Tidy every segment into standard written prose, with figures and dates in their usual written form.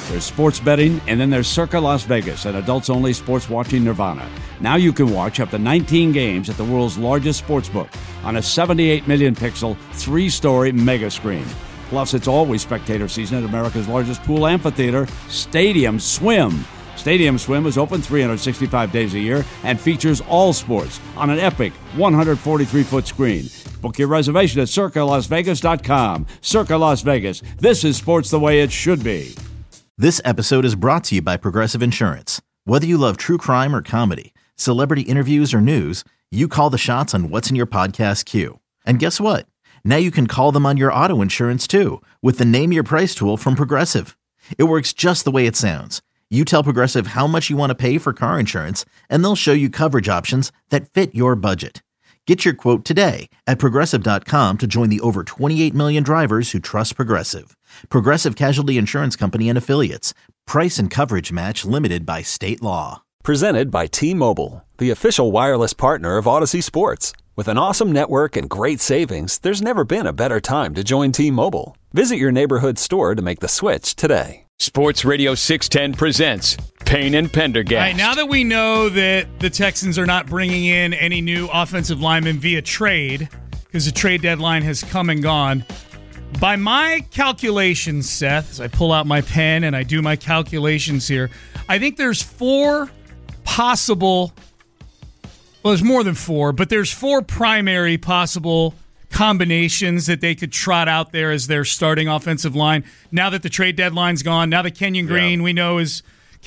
There's sports betting, and then there's Circa Las Vegas, an adults-only sports watching nirvana. Now you can watch up to 19 games at the world's largest sportsbook on a 78 million pixel, 3-story mega screen. Plus, it's always spectator season at America's largest pool amphitheater, Stadium Swim. Stadium Swim is open 365 days a year and features all sports on an epic 143-foot screen. Book your reservation at CircaLasVegas.com. Circa Las Vegas. This is sports the way it should be. This episode is brought to you by Progressive Insurance. Whether you love true crime or comedy, celebrity interviews or news, you call the shots on what's in your podcast queue. And guess what? Now you can call them on your auto insurance too with the Name Your Price tool from Progressive. It works just the way it sounds. You tell Progressive how much you want to pay for car insurance, and they'll show you coverage options that fit your budget. Get your quote today at Progressive.com to join the over 28 million drivers who trust Progressive. Progressive Casualty Insurance Company and Affiliates. Price and coverage match limited by state law. Presented by T-Mobile, the official wireless partner of Odyssey Sports. With an awesome network and great savings, there's never been a better time to join T-Mobile. Visit your neighborhood store to make the switch today. Sports Radio 610 presents Payne and Pendergast. All right, now that we know that the Texans are not bringing in any new offensive linemen via trade, because the trade deadline has come and gone, by my calculations, Seth, as I pull out my pen and I do my calculations here, I think there's 4 possible, well, there's more than 4, but there's 4 primary possible combinations that they could trot out there as their starting offensive line. Now that the trade deadline's gone, now that Kenyon Green we know is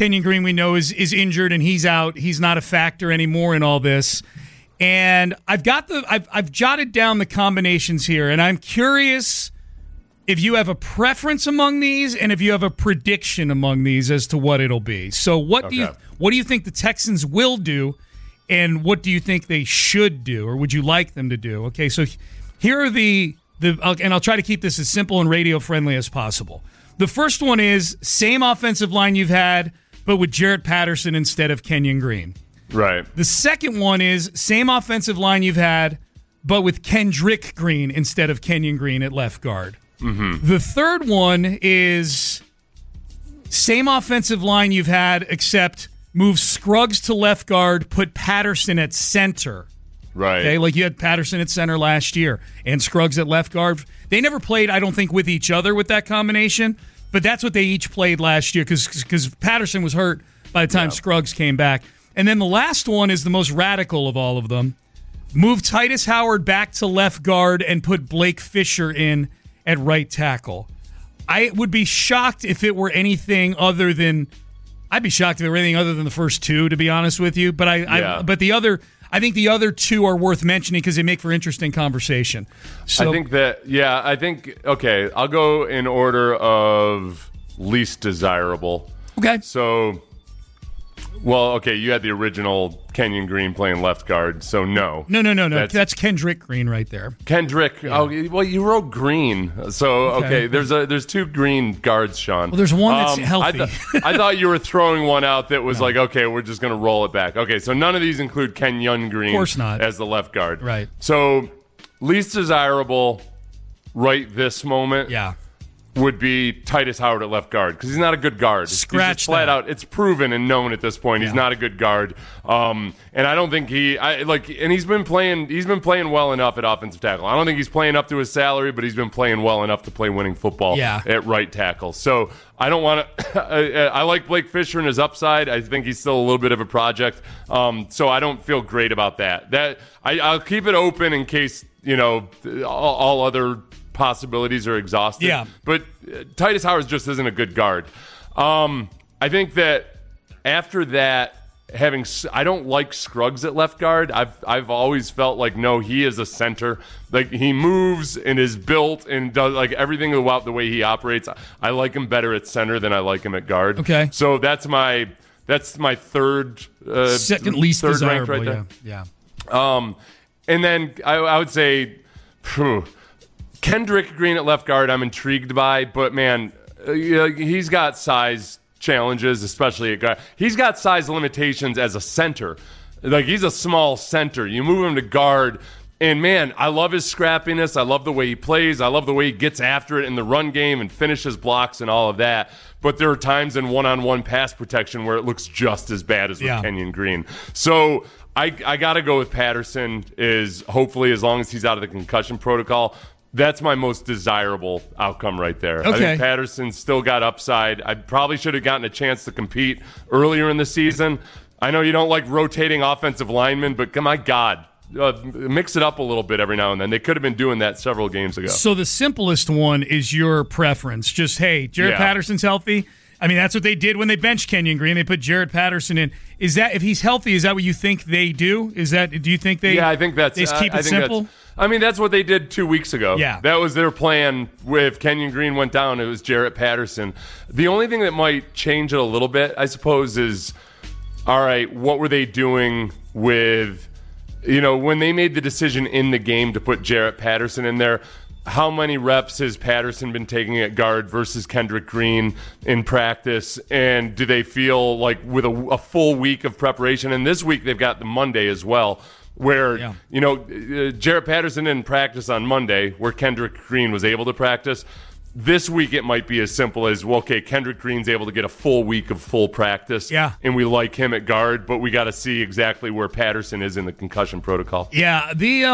injured and he's out, he's not a factor anymore in all this. And I've jotted down the combinations here, and I'm curious if you have a preference among these and if you have a prediction among these as to what it'll be. So what do you think the Texans will do, and what do you think they should do, or would you like them to do? Okay, so here are the and I'll try to keep this as simple and radio-friendly as possible. The first one is same offensive line you've had, but with Jarrett Patterson instead of Kenyon Green. Right. The second one is same offensive line you've had, but with Kendrick Green instead of Kenyon Green at left guard. Mm-hmm. The third one is same offensive line you've had, except move Scruggs to left guard, put Patterson at center. Right. Okay, like you had Patterson at center last year and Scruggs at left guard. They never played, I don't think, with each other with that combination, but that's what they each played last year because Patterson was hurt by the time Scruggs came back. And then the last one is the most radical of all of them. Move Titus Howard back to left guard and put Blake Fisher in at right tackle. I would be shocked if it were anything other than the first two, to be honest with you. But I think the other two are worth mentioning because they make for interesting conversation. So, okay, I'll go in order of least desirable. Okay. So, well, okay, you had the original Kenyon Green playing left guard, so no. No. That's Kendrick Green right there. Kendrick. Yeah. Oh, well, you wrote Green, so okay. There's 2 green guards, Sean. Well, there's one that's healthy. I thought you were throwing one out that was like, okay, we're just going to roll it back. Okay, so none of these include Kenyon Green, of course not, as the left guard. Right. So least desirable right this moment. Yeah. Would be Titus Howard at left guard because he's not a good guard. Scratch he's just flat out. It's proven and known at this point. He's not a good guard. And I don't think and he's been playing well enough at offensive tackle. I don't think he's playing up to his salary, but he's been playing well enough to play winning football at right tackle. So I don't want to. I like Blake Fisher and his upside. I think he's still a little bit of a project. So I don't feel great about that. I'll keep it open in case all other possibilities are exhausted. Yeah. But Titus Howard just isn't a good guard. I think that after that, I don't like Scruggs at left guard. I've always felt like, no, he is a center. Like, he moves and is built and does like everything about the way he operates. I like him better at center than I like him at guard. Okay. So that's my third second least third desirable ranked right there. Yeah. And then I would say Kendrick Green at left guard I'm intrigued by, but man, he's got size challenges, especially at guard. He's got size limitations as a center. Like, he's a small center. You move him to guard, And, man, I love his scrappiness. I love the way he plays. I love the way he gets after it in the run game and finishes blocks and all of that. But there are times in one-on-one pass protection where it looks just as bad as with Kenyon Green. So I got to go with Patterson, is hopefully as long as he's out of the concussion protocol. That's my most desirable outcome right there. Okay. I think Patterson's still got upside. I probably should have gotten a chance to compete earlier in the season. I know you don't like rotating offensive linemen, but my God, mix it up a little bit every now and then. They could have been doing that several games ago. So the simplest one is your preference. Just, hey, Jaret Patterson's healthy. I mean, that's what they did when they benched Kenyon Green. They put Jaret Patterson in. Is that, if he's healthy, is that what you think they do? Do you think they? Yeah, I think that's. They just keep it simple. That's what they did 2 weeks ago. Yeah, that was their plan. If Kenyon Green went down, it was Jaret Patterson. The only thing that might change it a little bit, I suppose, is all right. What were they doing with? When they made the decision in the game to put Jaret Patterson in there, how many reps has Patterson been taking at guard versus Kendrick Green in practice? And do they feel like with a full week of preparation, and this week they've got the Monday as well, where, Jaret Patterson didn't practice on Monday, where Kendrick Green was able to practice. This week it might be as simple as, Kendrick Green's able to get a full week of full practice, and we like him at guard, but we got to see exactly where Patterson is in the concussion protocol. Yeah,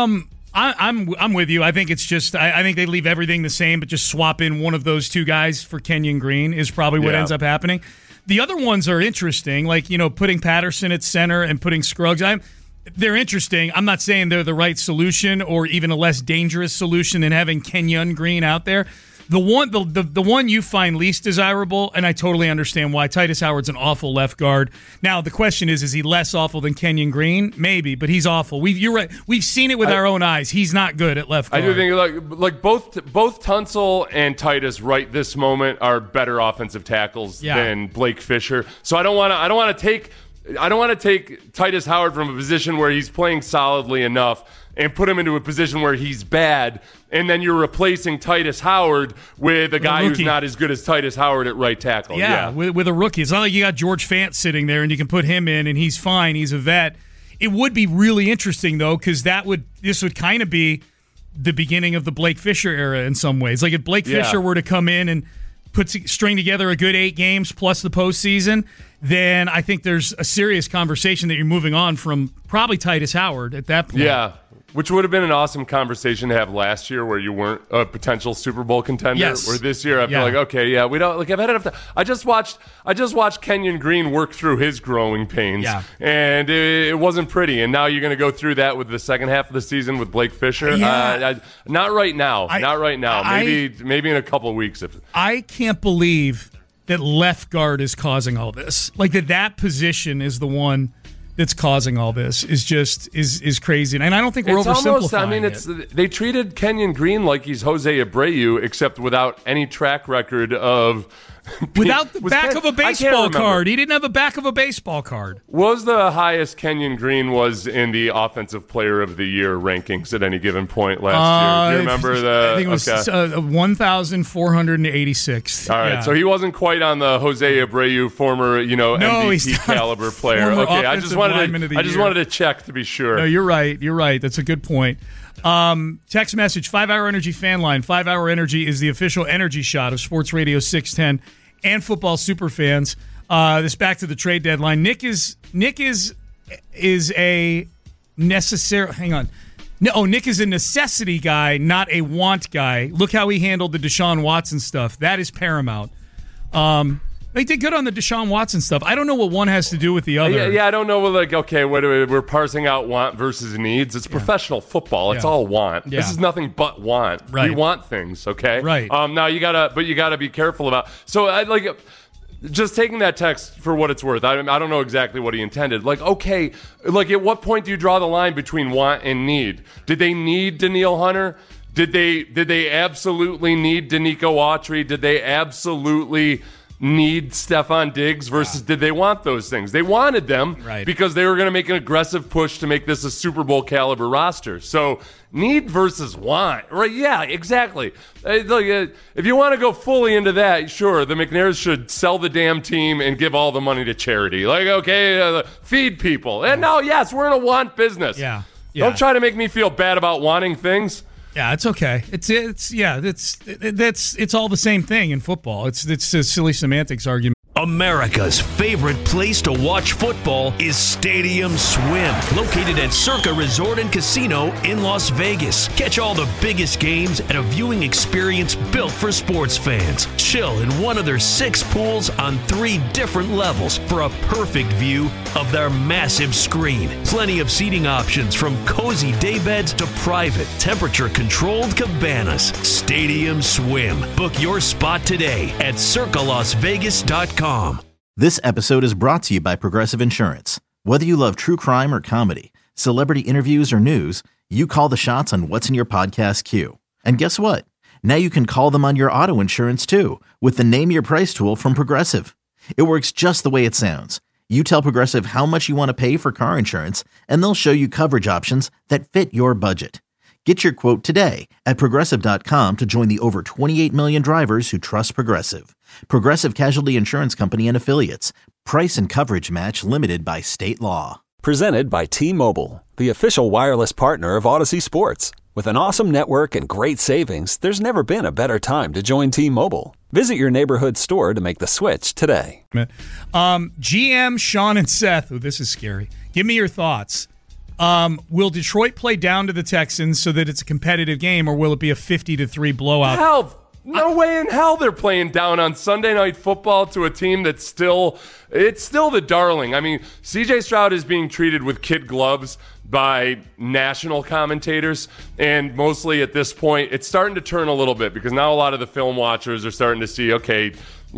I'm with you. I think it's just I think they leave everything the same, but just swap in one of those two guys for Kenyon Green is probably what ends up happening. The other ones are interesting, like putting Patterson at center and putting Scruggs. They're interesting. I'm not saying they're the right solution or even a less dangerous solution than having Kenyon Green out there. The one you find least desirable, and I totally understand why, Titus Howard's an awful left guard. Now, the question is he less awful than Kenyon Green? Maybe, but he's awful. You're right. We've seen it with our own eyes. He's not good at left guard. I do think like both Tunsil and Titus right this moment are better offensive tackles than Blake Fisher. So I don't want to take Titus Howard from a position where he's playing solidly enough and put him into a position where he's bad, and then you're replacing Titus Howard with a guy who's not as good as Titus Howard at right tackle. Yeah, with a rookie. It's not like you got George Fant sitting there and you can put him in and he's fine. He's a vet. It would be really interesting, though, because this would kind of be the beginning of the Blake Fisher era in some ways. Like if Blake Fisher were to come in and string together a good 8 games plus the postseason, then I think there's a serious conversation that you're moving on from probably Titus Howard at that point. Yeah. Which would have been an awesome conversation to have last year, where you weren't a potential Super Bowl contender. Yes. Where this year I feel like, we don't. Like I've had enough time. I just watched Kenyon Green work through his growing pains, and it wasn't pretty. And now you're going to go through that with the second half of the season with Blake Fisher. Not right now. Not right now. Maybe in a couple of weeks. I can't believe that left guard is causing all this. Like that position is the one that's causing all this is crazy, and I don't think we're oversimplifying it. They treated Kenyon Green like he's Jose Abreu, except without any track record of. Without the back of a baseball card. He didn't have the back of a baseball card. Was the highest Kenyon Green was in the Offensive Player of the Year rankings at any given point last year? Do you remember I think it was 1,486. All right, so he wasn't quite on the Jose Abreu former, MVP caliber player. Okay, I just wanted to check to be sure. No, you're right. That's a good point. Text message, 5-Hour Energy fan line. 5-Hour Energy is the official energy shot of Sports Radio 610 and football superfans. This back to the trade deadline. Nick is a necessary. Hang on. No, Nick is a necessity guy, not a want guy. Look how he handled the Deshaun Watson stuff. That is paramount. They did good on the Deshaun Watson stuff. I don't know what one has to do with the other. Yeah, I don't know. We're parsing out want versus needs. It's professional football. It's all want. Yeah. This is nothing but want. Right. We want things, okay? Right. Now you gotta be careful about. So just taking that text for what it's worth. I don't know exactly what he intended. At what point do you draw the line between want and need? Did they need Danielle Hunter? Did they absolutely need Danico Autry? Did they absolutely need Stefon Diggs versus did they want those things? They wanted them because they were going to make an aggressive push to make this a Super Bowl caliber roster. So need versus want, right? Yeah, exactly. If you want to go fully into that, sure, the McNairs should sell the damn team and give all the money to charity. Feed people. And now, yes, we're in a want business. Yeah. Yeah. Don't try to make me feel bad about wanting things. Yeah, it's okay. It's all the same thing in football. It's a silly semantics argument. America's favorite place to watch football is Stadium Swim, located at Circa Resort and Casino in Las Vegas. Catch all the biggest games at a viewing experience built for sports fans. Chill in one of their 6 pools on 3 different levels for a perfect view of their massive screen. Plenty of seating options from cozy daybeds to private, temperature-controlled cabanas. Stadium Swim. Book your spot today at circalasvegas.com. This episode is brought to you by Progressive Insurance. Whether you love true crime or comedy, celebrity interviews or news, you call the shots on what's in your podcast queue. And guess what? Now you can call them on your auto insurance too with the Name Your Price tool from Progressive. It works just the way it sounds. You tell Progressive how much you want to pay for car insurance, and they'll show you coverage options that fit your budget. Get your quote today at Progressive.com to join the over 28 million drivers who trust Progressive. Progressive Casualty Insurance Company and Affiliates. Price and coverage match limited by state law. Presented by T-Mobile, the official wireless partner of Odyssey Sports. With an awesome network and great savings, there's never been a better time to join T-Mobile. Visit your neighborhood store to make the switch today. GM, Sean, and Seth. Oh, this is scary. Give me your thoughts. Will Detroit play down to the Texans so that it's a competitive game, or will it be a 50-3 blowout? Hell, no way in hell they're playing down on Sunday Night Football to a team that's still the darling. I mean, C.J. Stroud is being treated with kid gloves by national commentators, and mostly at this point, it's starting to turn a little bit because now a lot of the film watchers are starting to see, okay,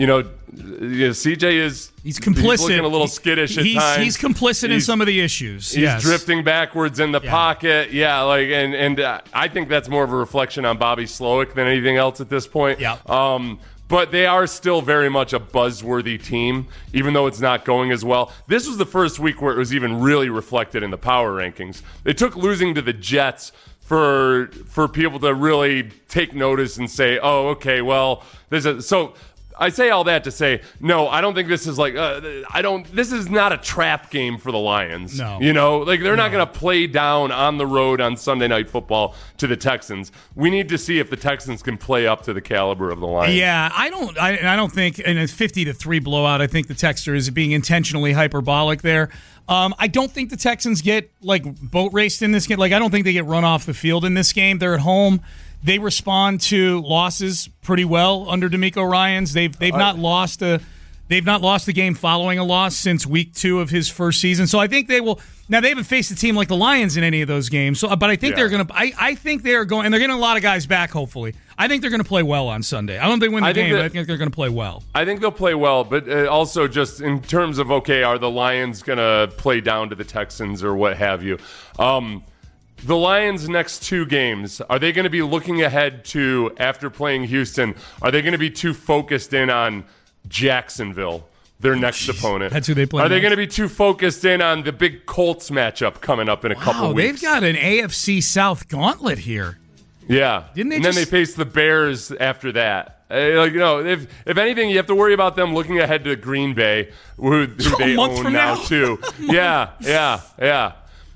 CJ he's complicit. He's looking a little skittish at times. He's complicit in some of the issues. He's drifting backwards in the pocket. Yeah, and I think that's more of a reflection on Bobby Slowick than anything else at this point. Yeah. But they are still very much a buzzworthy team, even though it's not going as well. This was the first week where it was even really reflected in the power rankings. They took losing to the Jets for people to really take notice and say, oh, okay, well, so I say all that to say, no, I don't think this is this is not a trap game for the Lions. No. They're not going to play down on the road on Sunday Night Football to the Texans. We need to see if the Texans can play up to the caliber of the Lions. Yeah, I don't think in a 50-3 blowout, I think the texter is being intentionally hyperbolic there. I don't think the Texans get boat raced in this game. I don't think they get run off the field in this game. They're at home. They respond to losses pretty well under DeMeco Ryans. They've not lost a game following a loss since week 2 of his first season. So I think they will. Now they haven't faced a team like the Lions in any of those games. So, but I think they're going to. I think they are going, and they're getting a lot of guys back. Hopefully, I think they're going to play well on Sunday. I don't think they win the game, but I think they're going to play well. I think they'll play well, but also just in terms of are the Lions going to play down to the Texans or what have you? The Lions' next 2 games, are they going to be looking ahead to, after playing Houston, are they going to be too focused in on Jacksonville, their next opponent? That's who they play. Are they going to be too focused in on the big Colts matchup coming up in a couple weeks? They've got an AFC South gauntlet here. Yeah. Didn't they? And then they face the Bears after that. If anything, you have to worry about them looking ahead to Green Bay, who they own now too. Yeah.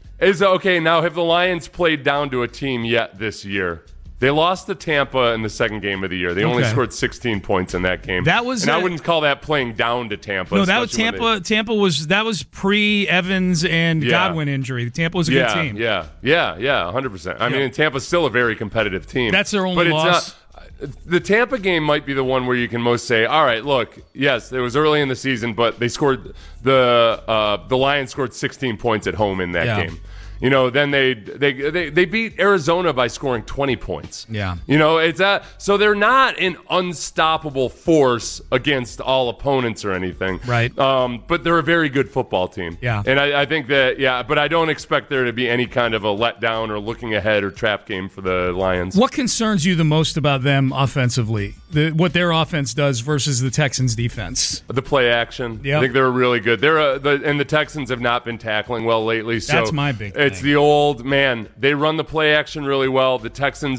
Now have the Lions played down to a team yet this year? They lost to Tampa in the second game of the year. They only scored 16 points in that game. I wouldn't call that playing down to Tampa. No, that was Tampa. Tampa was pre-Evans and Godwin injury. Tampa was a good team. Yeah, 100%. I mean, Tampa's still a very competitive team. That's their only loss. The Tampa game might be the one where you can most say, all right, look, yes, it was early in the season, but they scored the Lions scored 16 points at home in that game. Then they beat Arizona by scoring 20 points. Yeah. It's that. So they're not an unstoppable force against all opponents or anything. Right. But they're a very good football team. Yeah. And I think that, but I don't expect there to be any kind of a letdown or looking ahead or trap game for the Lions. What concerns you the most about them offensively? What their offense does versus the Texans' defense? The play action. Yep. I think they're really good. And the Texans have not been tackling well lately. So that's my big thing. It's the old, man, they run the play action really well. The Texans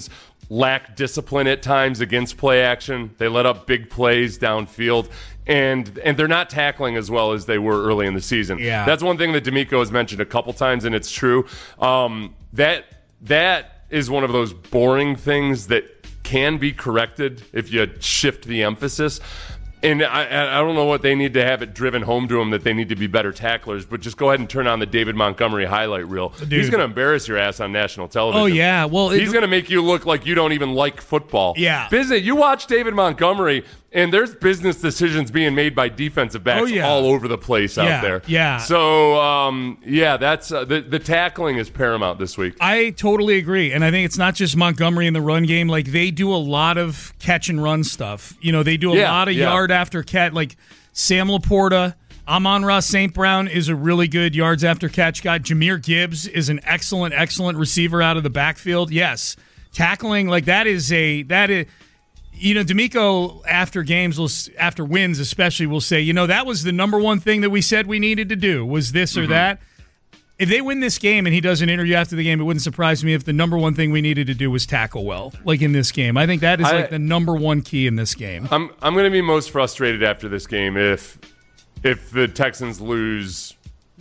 lack discipline at times against play action. They let up big plays downfield, and they're not tackling as well as they were early in the season. Yeah. That's one thing that D'Amico has mentioned a couple times, and it's true. That is one of those boring things that can be corrected if you shift the emphasis. And I don't know what they need to have it driven home to them that they need to be better tacklers, but just go ahead and turn on the David Montgomery highlight reel. Dude. He's going to embarrass your ass on national television. Oh, yeah. Well, he's going to make you look like you don't even like football. Yeah. You watch David Montgomery, and there's business decisions being made by defensive backs all over the place out there. Yeah. So, that's the tackling is paramount this week. I totally agree. And I think it's not just Montgomery in the run game. Like, they do a lot of catch and run stuff. They do a lot of yard after catch. Like, Sam Laporta, Amon-Ra St. Brown is a really good yards after catch guy. Jahmyr Gibbs is an excellent receiver out of the backfield. Yes. Tackling, like, that is D'Amico after games, after wins especially, will say, that was the number one thing that we said we needed to do was this or that. If they win this game and he does an interview after the game, it wouldn't surprise me if the number one thing we needed to do was tackle well, like in this game. I think that is like the number one key in this game. I'm going to be most frustrated after this game if the Texans lose,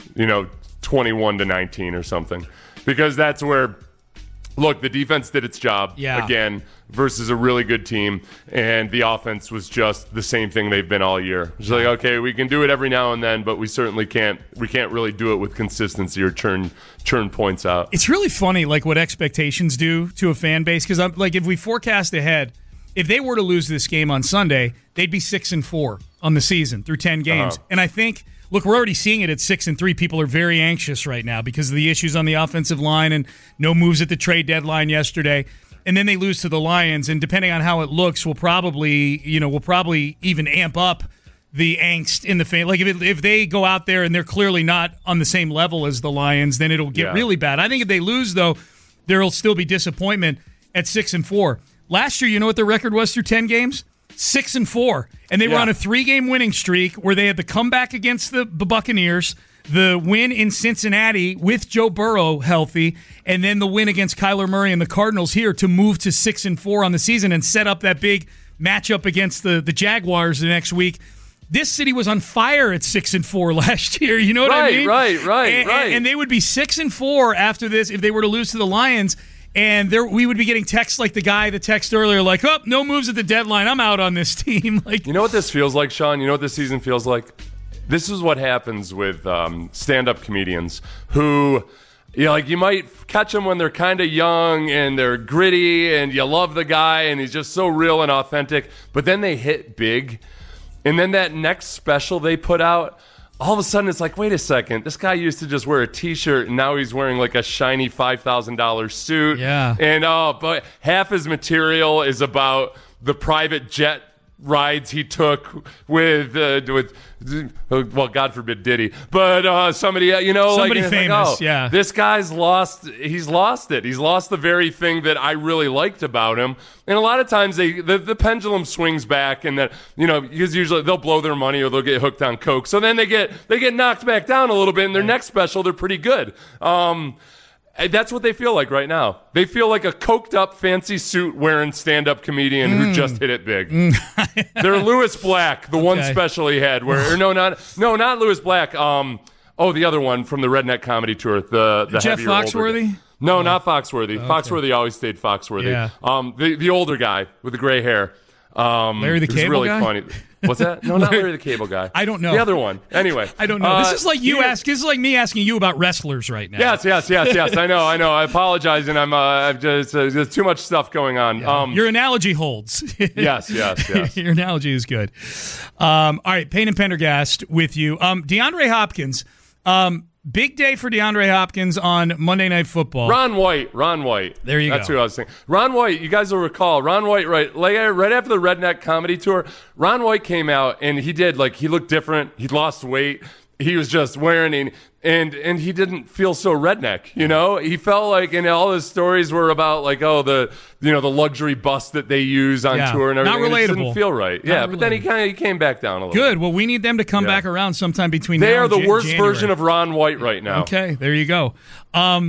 21-19 or something, because that's where. Look, the defense did its job again versus a really good team, and the offense was just the same thing they've been all year. It's like, okay, we can do it every now and then, but we certainly can't really do it with consistency or churn points out. It's really funny, like, what expectations do to a fan base, because if we forecast ahead, if they were to lose this game on Sunday, they'd be 6-4 on the season through 10 games. And I think, look, we're already seeing it at 6-3. People are very anxious right now because of the issues on the offensive line and no moves at the trade deadline yesterday. And then they lose to the Lions, and depending on how it looks, we'll probably even amp up the angst in the fan. Like, if they go out there and they're clearly not on the same level as the Lions, then it'll get really bad. I think if they lose, though, there'll still be disappointment at 6-4. Last year, you know what the record was through 10 games? 6-4, and they were on a 3-game winning streak where they had the comeback against the Buccaneers, the win in Cincinnati with Joe Burrow healthy, and then the win against Kyler Murray and the Cardinals here to move to 6-4 on the season and set up that big matchup against the Jaguars the next week. This city was on fire at 6-4 last year. You know what I mean? Right. And they would be 6-4 after this if they were to lose to the Lions. And we would be getting texts like the guy that texted earlier, like, oh, no moves at the deadline. I'm out on this team. Like, you know what this feels like, Sean? You know what this season feels like? This is what happens with stand-up comedians who, you might catch them when they're kind of young and they're gritty and you love the guy and he's just so real and authentic. But then they hit big. And then that next special they put out, all of a sudden it's like, wait a second, this guy used to just wear a T-shirt and now he's wearing like a shiny $5,000 suit. Yeah. And but half his material is about the private jet rides he took with well, God forbid Diddy, but somebody famous. Like, this guy's lost. He's lost it. He's lost the very thing that I really liked about him. And a lot of times the pendulum swings back, and that because usually they'll blow their money or they'll get hooked on coke. So then they get knocked back down a little bit. In their next special, they're pretty good. That's what they feel like right now. They feel like a coked up, fancy suit wearing stand-up comedian who just hit it big. They're Lewis Black, the one special he had. Not Lewis Black. The other one from the Redneck Comedy Tour. The Jeff Foxworthy? No, not Foxworthy. Okay. Foxworthy always stayed Foxworthy. Yeah. The older guy with the gray hair. Larry the Cable really Guy? Funny. What's that? No, not Larry the Cable Guy. I don't know. The other one. Anyway. I don't know. This is like This is like me asking you about wrestlers right now. Yes. I know. I apologize, and I'm just there's too much stuff going on. Yeah. Your analogy holds. Yes. Your analogy is good. All right, Payne and Pendergast with you. DeAndre Hopkins. Big day for DeAndre Hopkins on Monday Night Football. Ron White. There you go. That's who I was thinking. Ron White, you guys will recall. Ron White, right after the Redneck Comedy Tour, Ron White came out and he looked different. He lost weight. He was just wearing and he didn't feel so redneck, He felt like, and all his stories were about like, the luxury bus that they use on tour and everything. Not relatable. It didn't feel right. But then he came back down a little. Good. Well, we need them to come back around sometime between. They now are and the worst January. version of Ron White right now. Okay, there you go.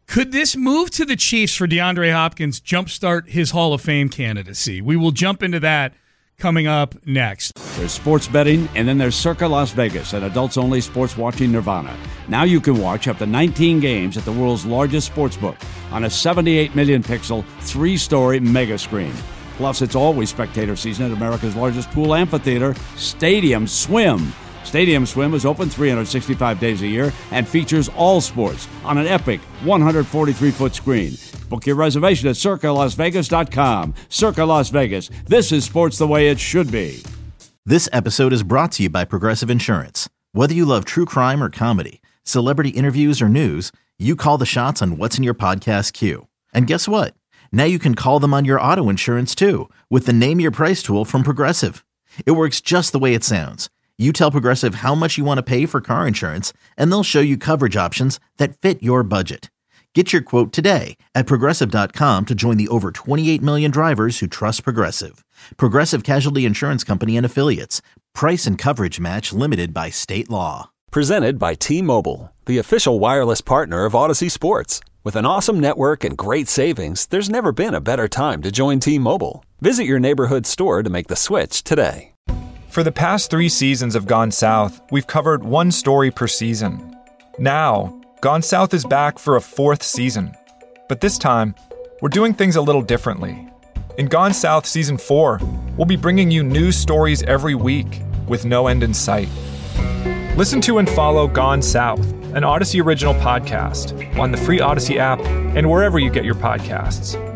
Could this move to the Chiefs for DeAndre Hopkins jumpstart his Hall of Fame candidacy? We will jump into that coming up next. There's sports betting, and then there's Circa Las Vegas, an adults-only sports watching nirvana. Now you can watch up to 19 games at the world's largest sportsbook on a 78 million pixel, 3-story mega screen. Plus, it's always spectator season at America's largest pool amphitheater, Stadium Swim. Stadium Swim is open 365 days a year and features all sports on an epic 143-foot screen. Book your reservation at CircaLasVegas.com. Circa Las Vegas. This is sports the way it should be. This episode is brought to you by Progressive Insurance. Whether you love true crime or comedy, celebrity interviews or news, you call the shots on what's in your podcast queue. And guess what? Now you can call them on your auto insurance too with the Name Your Price tool from Progressive. It works just the way it sounds. You tell Progressive how much you want to pay for car insurance, and they'll show you coverage options that fit your budget. Get your quote today at Progressive.com to join the over 28 million drivers who trust Progressive. Progressive Casualty Insurance Company and Affiliates. Price and coverage match limited by state law. Presented by T-Mobile, the official wireless partner of Odyssey Sports. With an awesome network and great savings, there's never been a better time to join T-Mobile. Visit your neighborhood store to make the switch today. For the past 3 seasons of Gone South, we've covered one story per season. Now, Gone South is back for a 4th season. But this time, we're doing things a little differently. In Gone South Season 4, we'll be bringing you new stories every week with no end in sight. Listen to and follow Gone South, an Odyssey original podcast, on the free Odyssey app and wherever you get your podcasts.